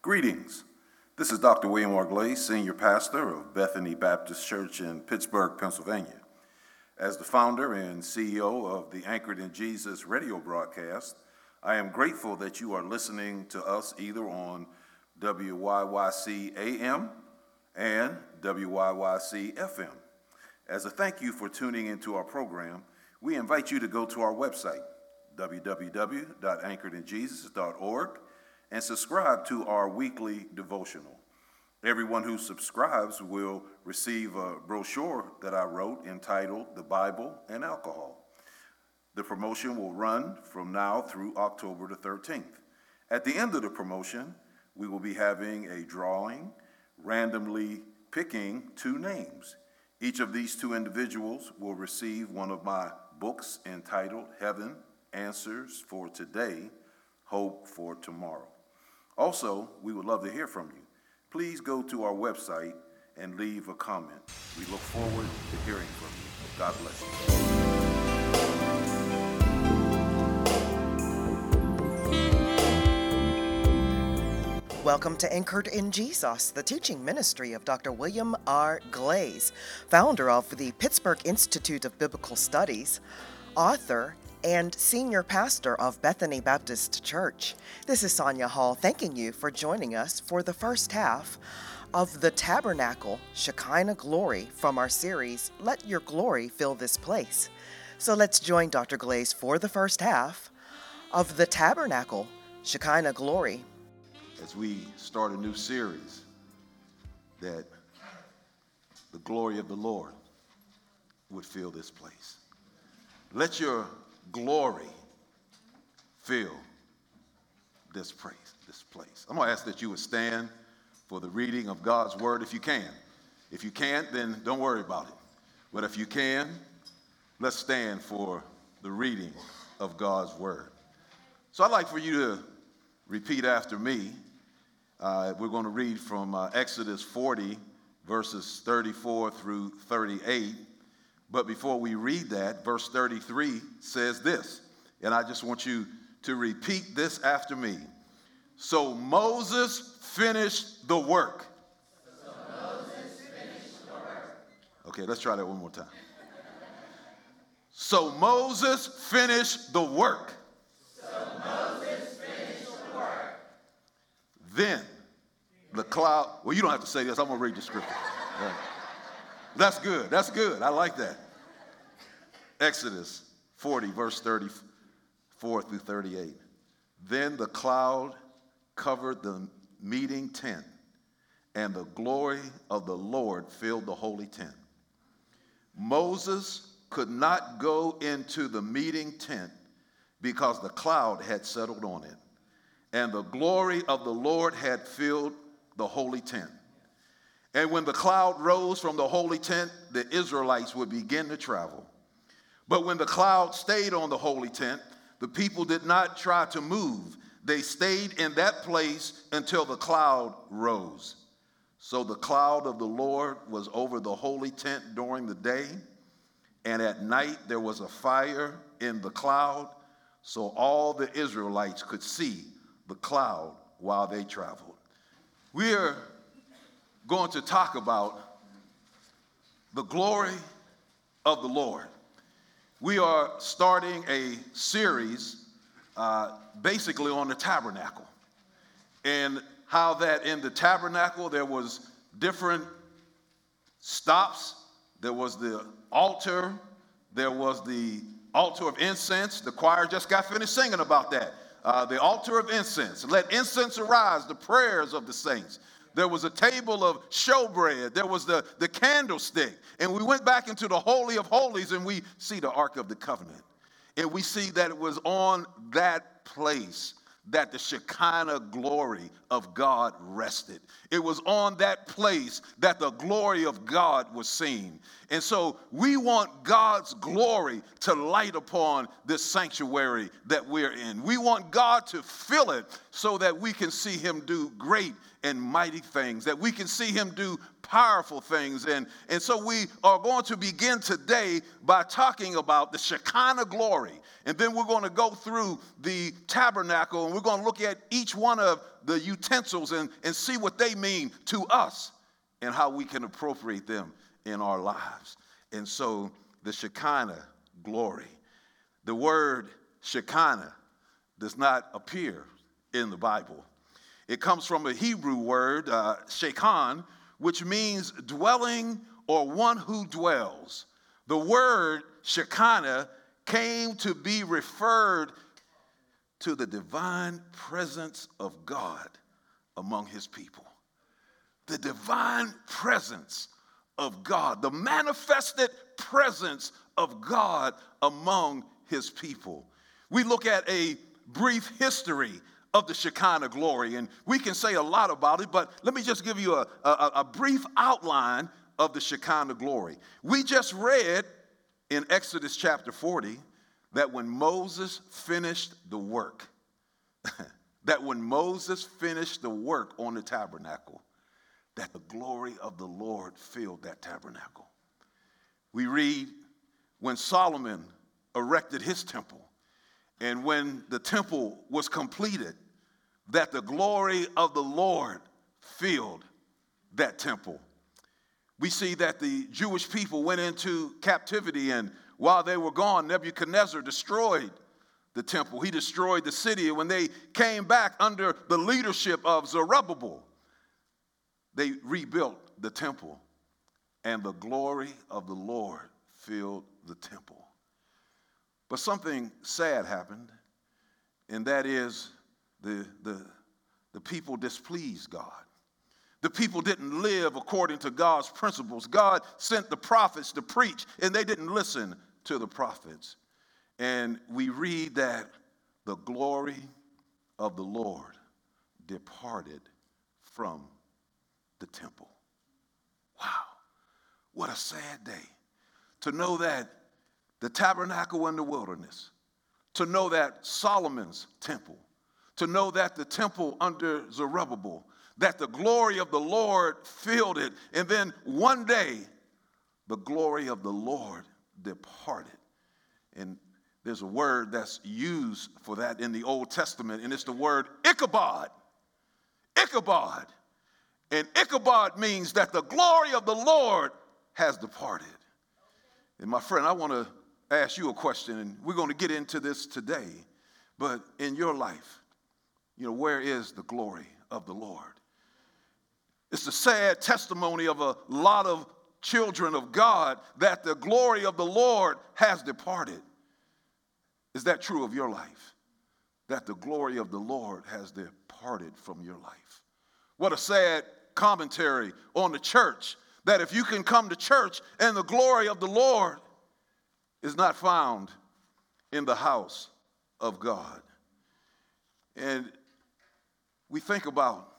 Greetings. This is Dr. William R. Glaze, Senior Pastor of Bethany Baptist Church in Pittsburgh, Pennsylvania. As the founder and CEO of the Anchored in Jesus radio broadcast, I am grateful that you are listening to us either on WYYC AM and WYYC FM. As a thank you for tuning into our program, we invite you to go to our website, www.anchoredinjesus.org, and subscribe to our weekly devotional. Everyone who subscribes will receive a brochure that I wrote entitled The Bible and Alcohol. The promotion will run from now through October the 13th. At the end of the promotion, we will be having a drawing, randomly picking 2 names. Each of these 2 individuals will receive one of my books entitled Heaven Answers for Today, Hope for Tomorrow. Also, we would love to hear from you. Please go to our website and leave a comment. We look forward to hearing from you. God bless you. Welcome to Anchored in Jesus, the teaching ministry of Dr. William R. Glaze, founder of the Pittsburgh Institute of Biblical Studies, author, and senior pastor of Bethany Baptist Church. This is Sonia Hall thanking you for joining us for the first half of the Tabernacle Shekinah Glory from our series, Let Your Glory Fill This Place. So let's join Dr. Glaze for the first half of the Tabernacle Shekinah Glory. As we start a new series, that the glory of the Lord would fill this place. Let your glory fill this place. I'm going to ask that you would stand for the reading of God's word if you can. If you can't, then don't worry about it. But if you can, let's stand for the reading of God's word. So I'd like for you to repeat after me. We're going to read from Exodus 40, verses 34 through 38. But before we read that, verse 33 says this, and I just want you to repeat this after me. So Moses finished the work. Okay, let's try that one more time. So Moses finished the work. Then the cloud, well, you don't have to say this. I'm going to read the scripture. Right. That's good. I like that. Exodus 40, verse 34 through 38. Then the cloud covered the meeting tent, and the glory of the Lord filled the holy tent. Moses could not go into the meeting tent because the cloud had settled on it, and the glory of the Lord had filled the holy tent. And when the cloud rose from the holy tent, the Israelites would begin to travel. But when the cloud stayed on the holy tent, the people did not try to move. They stayed in that place until the cloud rose. So the cloud of the Lord was over the holy tent during the day, and at night there was a fire in the cloud, so all the Israelites could see the cloud while they traveled. We are going to talk about the glory of the Lord. We are starting a series basically on the tabernacle, and how that in the tabernacle there was different stops. There was the altar, there was the altar of incense. The choir just got finished singing about that. The altar of incense. Let incense arise, the prayers of the saints. There was a table of showbread. There was the candlestick. And we went back into the Holy of Holies, and we see the Ark of the Covenant. And we see that it was on that place that the Shekinah glory of God rested. It was on that place that the glory of God was seen. And so we want God's glory to light upon this sanctuary that we're in. We want God to fill it so that we can see him do great and mighty things, that we can see him do powerful things. And so we are going to begin today by talking about the Shekinah glory. And then we're going to go through the tabernacle, and we're going to look at each one of the utensils and see what they mean to us and how we can appropriate them in our lives. And so the Shekinah glory, the word Shekinah does not appear in the Bible. It comes from a Hebrew word, shekan, which means dwelling or one who dwells. The word Shekinah came to be referred to the divine presence of God among his people. The divine presence of God, the manifested presence of God among his people. We look at a brief history of the Shekinah glory, and we can say a lot about it, but let me just give you a brief outline of the Shekinah glory. We just read in Exodus chapter 40 that when Moses finished the work, on the tabernacle, that the glory of the Lord filled that tabernacle. We read when Solomon erected his temple, and when the temple was completed, that the glory of the Lord filled that temple. We see that the Jewish people went into captivity, and while they were gone, Nebuchadnezzar destroyed the temple. He destroyed the city. And when they came back under the leadership of Zerubbabel, they rebuilt the temple, and the glory of the Lord filled the temple. But something sad happened, and that is the people displeased God. The people didn't live according to God's principles. God sent the prophets to preach, and they didn't listen to the prophets. And we read that the glory of the Lord departed from the temple. Wow, what a sad day to know that the tabernacle in the wilderness, to know that Solomon's temple, to know that the temple under Zerubbabel, that the glory of the Lord filled it, and then one day the glory of the Lord departed. And there's a word that's used for that in the Old Testament, and it's the word Ichabod. Ichabod. And Ichabod means that the glory of the Lord has departed. And my friend, I want to ask you a question, and we're going to get into this today. But in your life, where is the glory of the Lord? It's a sad testimony of a lot of children of God that the glory of the Lord has departed. Is that true of your life? That the glory of the Lord has departed from your life? What a sad commentary on the church, that if you can come to church and the glory of the Lord is not found in the house of God. And we think about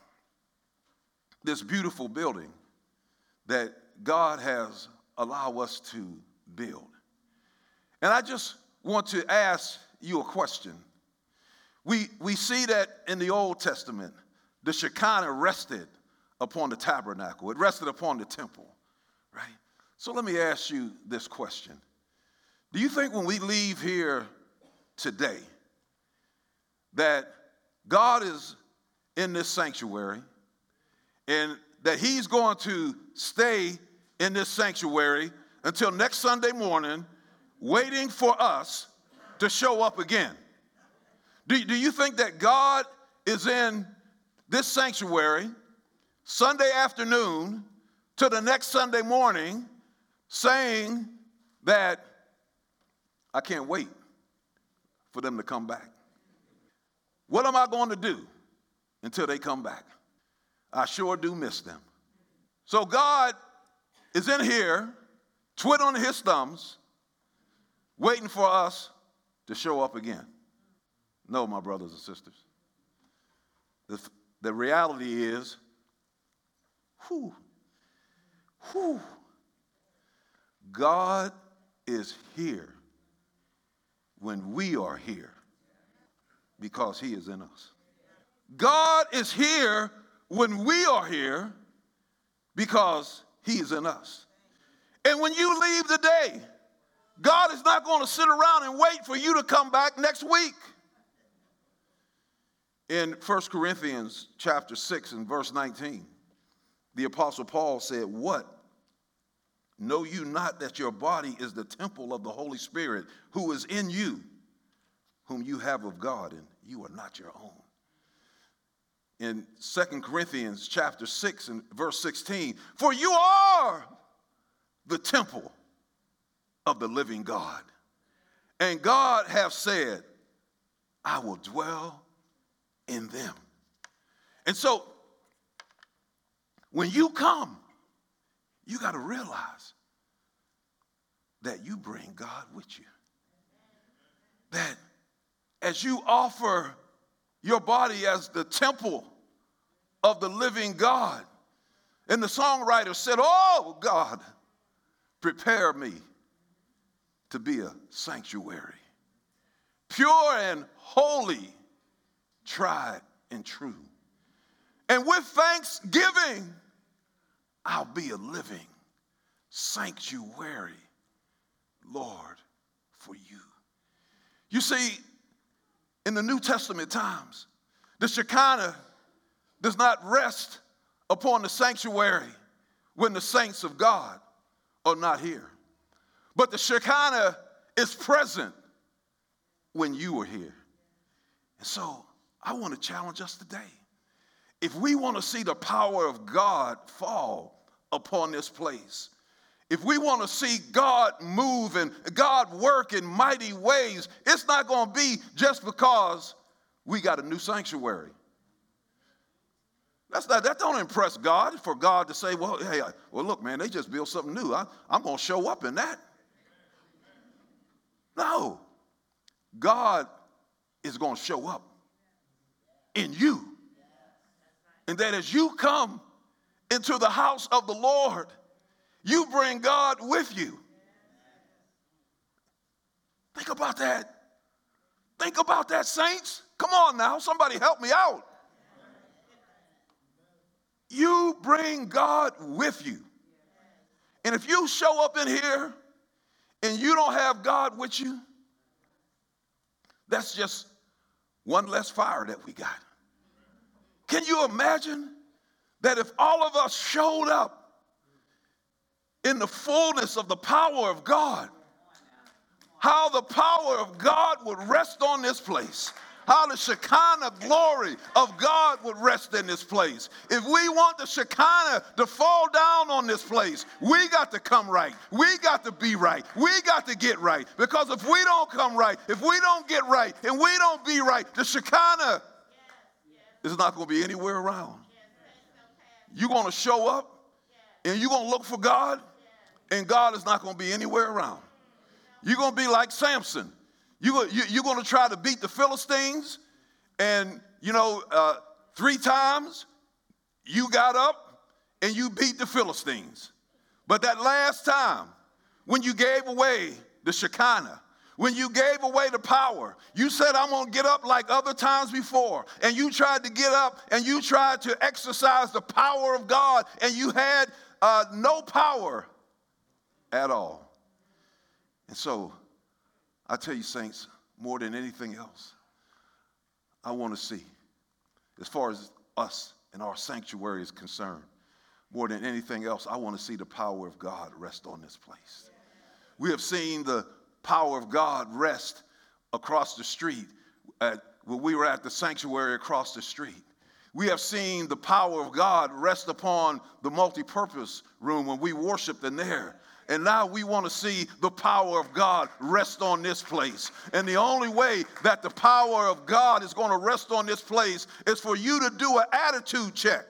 this beautiful building that God has allowed us to build. And I just want to ask you a question. We see that in the Old Testament, the Shekinah rested upon the tabernacle. It rested upon the temple, right? So let me ask you this question. Do you think when we leave here today that God is in this sanctuary and that he's going to stay in this sanctuary until next Sunday morning waiting for us to show up again? Do you think that God is in this sanctuary Sunday afternoon to the next Sunday morning saying that I can't wait for them to come back? What am I going to do until they come back? I sure do miss them. So God is in here, twiddling his thumbs, waiting for us to show up again. No, my brothers and sisters. The reality is, God is here when we are here because he is in us. God is here when we are here because he is in us. And when you leave today, God is not going to sit around and wait for you to come back next week. In 1 Corinthians chapter 6 and verse 19, the Apostle Paul said, "What? Know you not that your body is the temple of the Holy Spirit who is in you, whom you have of God, and you are not your own?" In 2 Corinthians chapter 6 and verse 16, "For you are the temple of the living God, and God hath said, I will dwell in them." And so, when you come, you got to realize that you bring God with you. That as you offer your body as the temple of the living God, and the songwriter said, "Oh God, prepare me to be a sanctuary, pure and holy, tried and true. And with thanksgiving, I'll be a living sanctuary, Lord, for you." You see, in the New Testament times, the Shekinah does not rest upon the sanctuary when the saints of God are not here. But the Shekinah is present when you are here. And so I want to challenge us today. If we want to see the power of God fall upon this place, if we want to see God move and God work in mighty ways, it's not going to be just because we got a new sanctuary. That don't impress God, for God to say, well, hey, look, man, they just built something new. I'm going to show up in that. No. God is going to show up in you. And that as you come into the house of the Lord, you bring God with you. Think about that. Think about that, saints. Come on now, somebody help me out. You bring God with you. And if you show up in here and you don't have God with you, that's just one less fire that we got. Can you imagine that if all of us showed up in the fullness of the power of God, how the power of God would rest on this place? How the Shekinah glory of God would rest in this place. If we want the Shekinah to fall down on this place, we got to come right. We got to be right. We got to get right. Because if we don't come right, if we don't get right, and we don't be right, the Shekinah is not going to be anywhere around. You're going to show up, and you're going to look for God, and God is not going to be anywhere around. You're going to be like Samson. You're going to try to beat the Philistines, and, 3 times you got up and you beat the Philistines. But that last time, when you gave away the Shekinah, when you gave away the power, you said, I'm going to get up like other times before. And you tried to get up and you tried to exercise the power of God, and you had no power at all. And so, I tell you, saints, more than anything else, I want to see, as far as us and our sanctuary is concerned, more than anything else, I want to see the power of God rest on this place. We have seen the power of God rest across the street when we were at the sanctuary across the street. We have seen the power of God rest upon the multipurpose room when we worshiped in there. And now we want to see the power of God rest on this place. And the only way that the power of God is going to rest on this place is for you to do an attitude check.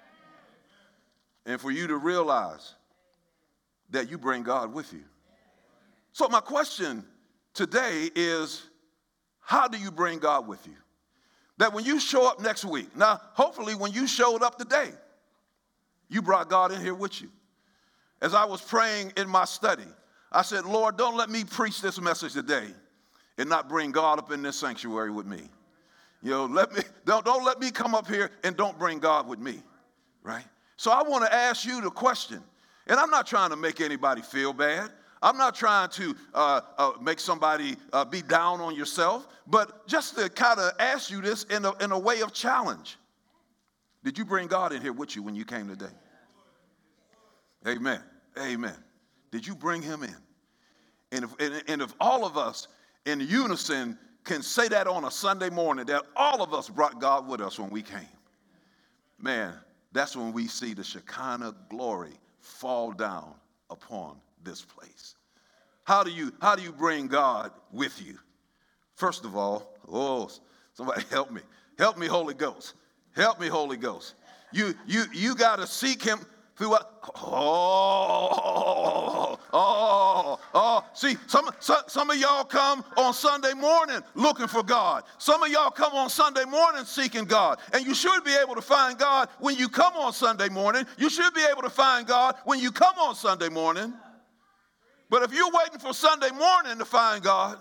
And for you to realize that you bring God with you. So my question today is, how do you bring God with you? That when you show up next week, now hopefully when you showed up today, you brought God in here with you. As I was praying in my study, I said, Lord, don't let me preach this message today and not bring God up in this sanctuary with me. Don't let me come up here and don't bring God with me, right? So I want to ask you the question, and I'm not trying to make anybody feel bad. I'm not trying to make somebody be down on yourself, but just to kind of ask you this in a way of challenge. Did you bring God in here with you when you came today? Amen. Amen. Did you bring him in? And if all of us in unison can say that on a Sunday morning, that all of us brought God with us when we came, man, that's when we see the Shekinah glory fall down upon this place. How do you bring God with you? First of all, somebody help me. Help me, Holy Ghost. Help me, Holy Ghost. You got to seek him throughout. See, some of y'all come on Sunday morning looking for God. Some of y'all come on Sunday morning seeking God. And you should be able to find God when you come on Sunday morning. You should be able to find God when you come on Sunday morning. But if you're waiting for Sunday morning to find God,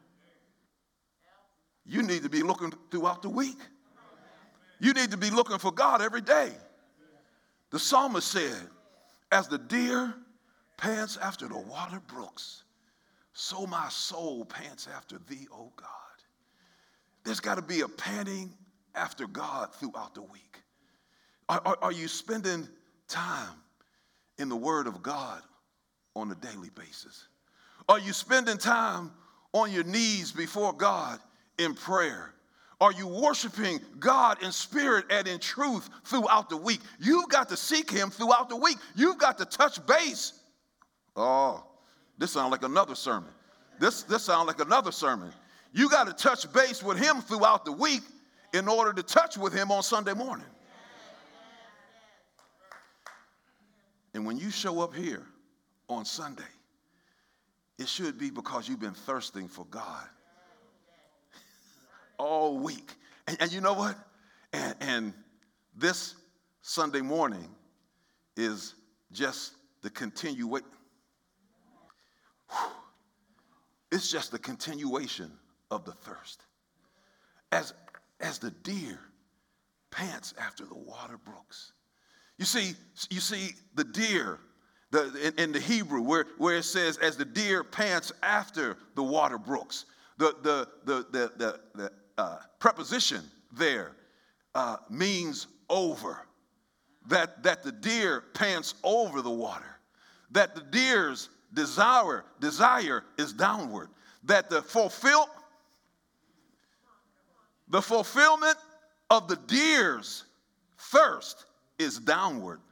you need to be looking throughout the week. You need to be looking for God every day. The psalmist said, as the deer pants after the water brooks, so my soul pants after thee, O God. There's got to be a panting after God throughout the week. Are you spending time in the Word of God on a daily basis? Are you spending time on your knees before God in prayer? Are you worshiping God in spirit and in truth throughout the week? You've got to seek him throughout the week. You've got to touch base. Oh, this sounds like another sermon. This sounds like another sermon. You got to touch base with him throughout the week in order to touch with him on Sunday morning. And when you show up here on Sunday, it should be because you've been thirsting for God all week. And you know what? And this Sunday morning is just the continuation. It's just the continuation of the thirst. As the deer pants after the water brooks. You see the deer in the Hebrew where it says as the deer pants after the water brooks. The preposition there means over. That the deer pants over the water. That the deer's desire is downward. That the fulfillment of the deer's thirst is downward.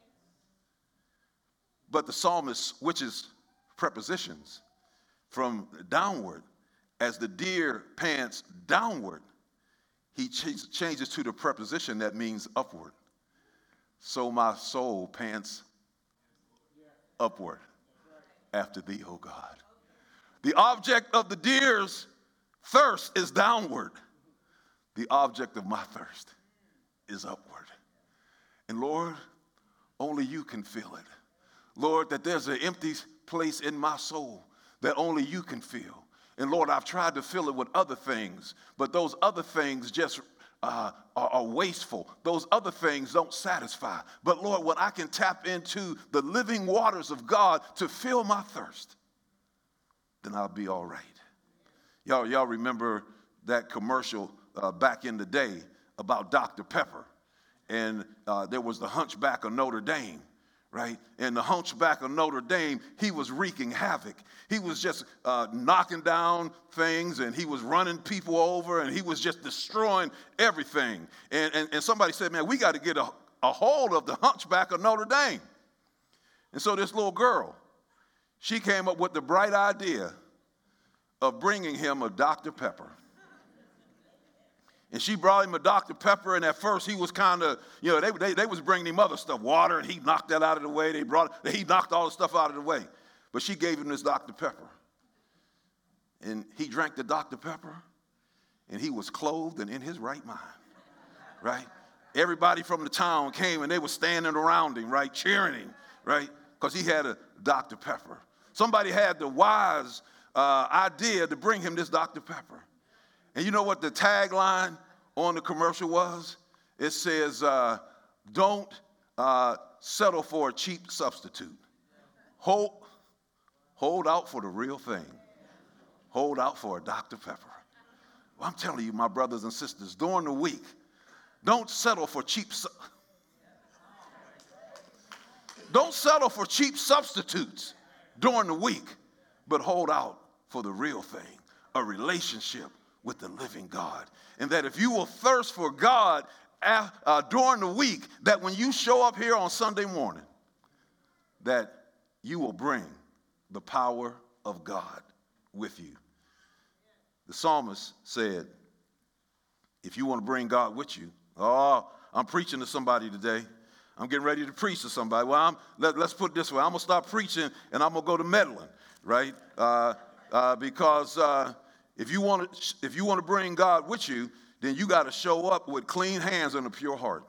But the psalmist switches prepositions from downward. As the deer pants downward, he changes to the preposition that means upward. So my soul pants upward after thee, O God. The object of the deer's thirst is downward. The object of my thirst is upward. And Lord, only you can fill it. Lord, that there's an empty place in my soul that only you can fill. And Lord, I've tried to fill it with other things, but those other things just are wasteful. Those other things don't satisfy. But Lord, when I can tap into the living waters of God to fill my thirst, then I'll be all right. Y'all remember that commercial back in the day about Dr. Pepper? And there was the Hunchback of Notre Dame. Right? And the Hunchback of Notre Dame, he was wreaking havoc. He was just knocking down things, and he was running people over, and he was just destroying everything. And somebody said, man, we got to get a hold of the Hunchback of Notre Dame. And so this little girl, she came up with the bright idea of bringing him a Dr. Pepper. And she brought him a Dr. Pepper, and at first he was kind of, they was bringing him other stuff, water, and he knocked that out of the way. He knocked all the stuff out of the way. But she gave him this Dr. Pepper. And he drank the Dr. Pepper, and he was clothed and in his right mind, right? Everybody from the town came, and they were standing around him, right, cheering him, right, because he had a Dr. Pepper. Somebody had the wise idea to bring him this Dr. Pepper. And you know what the tagline on the commercial was? It says, don't settle for a cheap substitute. Hold Hold out for the real thing. Hold out for a Dr. Pepper. Well, I'm telling you, my brothers and sisters, during the week, don't settle for Don't settle for cheap substitutes during the week, but hold out for the real thing, a relationship with the living God. And that if you will thirst for God during the week, that when you show up here on Sunday morning, that you will bring the power of God with you. The psalmist said, if you want to bring God with you, I'm preaching to somebody today. I'm getting ready to preach to somebody. Well, let's put it this way. I'm going to stop preaching and I'm going to go to meddling, right? Because if you want to bring God with you, then you got to show up with clean hands and a pure heart.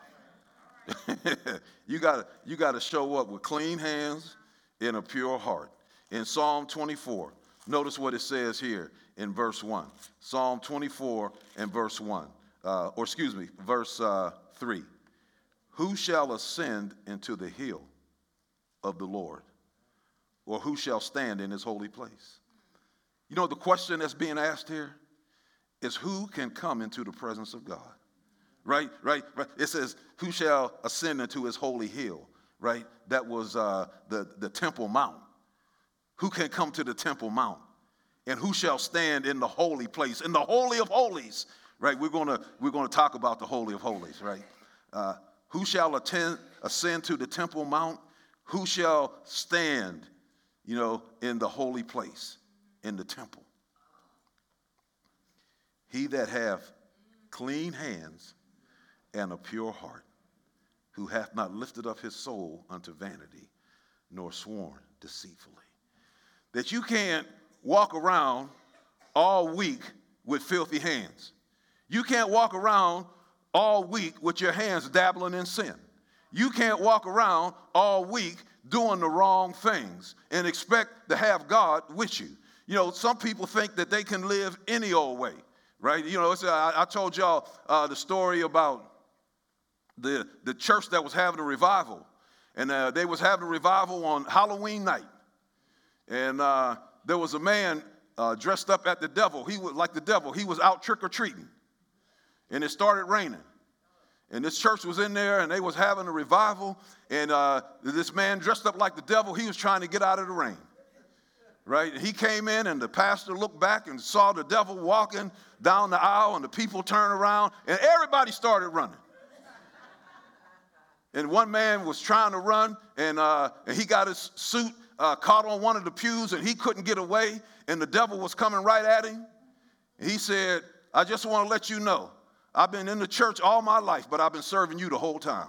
You got to show up with clean hands and a pure heart. In Psalm 24, notice what it says here in verse 1. Psalm 24 and verse 1. Verse 3. Who shall ascend into the hill of the Lord? Or who shall stand in his holy place? You know, the question that's being asked here is who can come into the presence of God? Right. It says, who shall ascend into his holy hill? Right? That was the Temple Mount. Who can come to the Temple Mount? And who shall stand in the holy place, in the Holy of Holies? Right? We're gonna talk about the Holy of Holies, right? Who shall ascend to the Temple Mount? Who shall stand, in the holy place, in the temple? He that hath clean hands and a pure heart, who hath not lifted up his soul unto vanity, nor sworn deceitfully. That you can't walk around all week with filthy hands. You can't walk around all week with your hands dabbling in sin. You can't walk around all week doing the wrong things and expect to have God with you. Some people think that they can live any old way, right? I told y'all the story about the church that was having a revival. And they was having a revival on Halloween night. And there was a man dressed up as the devil. He was like the devil. He was out trick-or-treating. And it started raining. And this church was in there, and they was having a revival. And this man dressed up like the devil, he was trying to get out of the rain. Right? And he came in, and the pastor looked back and saw the devil walking down the aisle, and the people turned around, and everybody started running. And one man was trying to run, and he got his suit caught on one of the pews, and he couldn't get away, and the devil was coming right at him. And he said, I just want to let you know, I've been in the church all my life, but I've been serving you the whole time.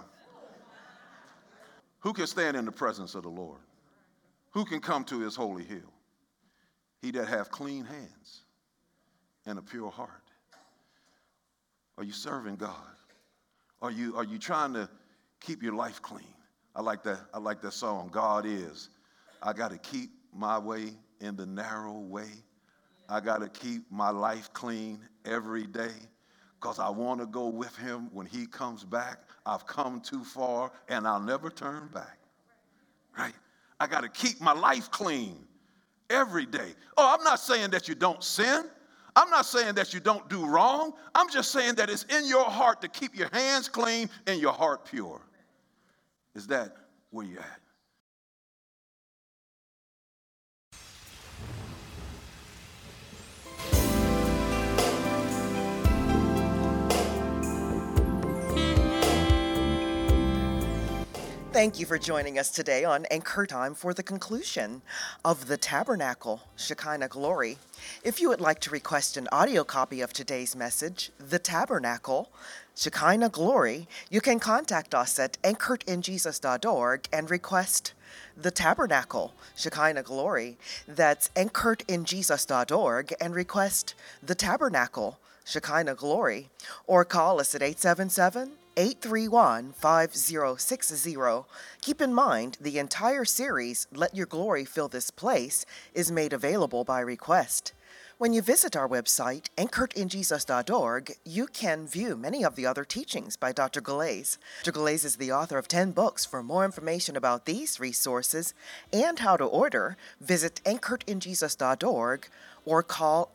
Who can stand in the presence of the Lord? Who can come to his holy hill? He that hath clean hands and a pure heart. Are you serving God? Are you trying to keep your life clean? I like that song, God is. I got to keep my way in the narrow way. I got to keep my life clean every day because I want to go with him when he comes back. I've come too far and I'll never turn back. Right? I got to keep my life clean every day. Oh, I'm not saying that you don't sin. I'm not saying that you don't do wrong. I'm just saying that it's in your heart to keep your hands clean and your heart pure. Is that where you're at? Thank you for joining us today on Anchor Time for the conclusion of The Tabernacle, Shekinah Glory. If you would like to request an audio copy of today's message, The Tabernacle, Shekinah Glory, you can contact us at anchoredinjesus.org and request The Tabernacle, Shekinah Glory. That's anchoredinjesus.org and request The Tabernacle, Shekinah Glory. Or call us at 877-831-5060. Keep in mind, the entire series, Let Your Glory Fill This Place, is made available by request. When you visit our website, anchoredinjesus.org, you can view many of the other teachings by Dr. Glaze. Dr. Glaze is the author of 10 books. For more information about these resources and how to order, visit anchoredinjesus.org or call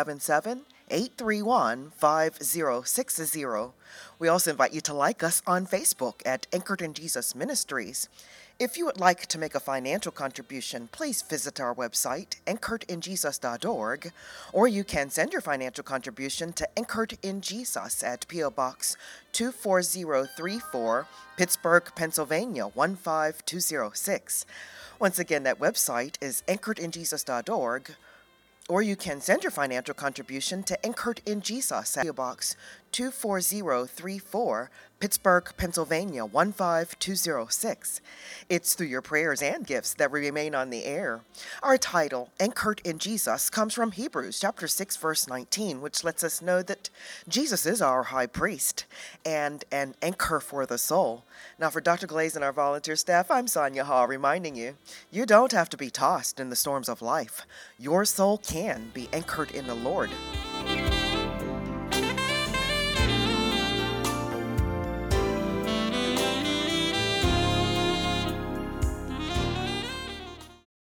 877-831-5060. We also invite you to like us on Facebook at Anchored in Jesus Ministries. If you would like to make a financial contribution, please visit our website, anchoredinjesus.org, or you can send your financial contribution to Anchored in Jesus at P.O. Box 24034, Pittsburgh, Pennsylvania 15206. Once again, that website is anchoredinjesus.org, or you can send your financial contribution to Anchored in Jesus at P.O. Box 24034, Pittsburgh, Pennsylvania 15206. It's through your prayers and gifts that we remain on the air. Our title, Anchored in Jesus, comes from Hebrews chapter 6, verse 19, which lets us know that Jesus is our high priest and an anchor for the soul. Now, for Dr. Glaze and our volunteer staff, I'm Sonia Hall, reminding you, you don't have to be tossed in the storms of life. Your soul can be anchored in the Lord.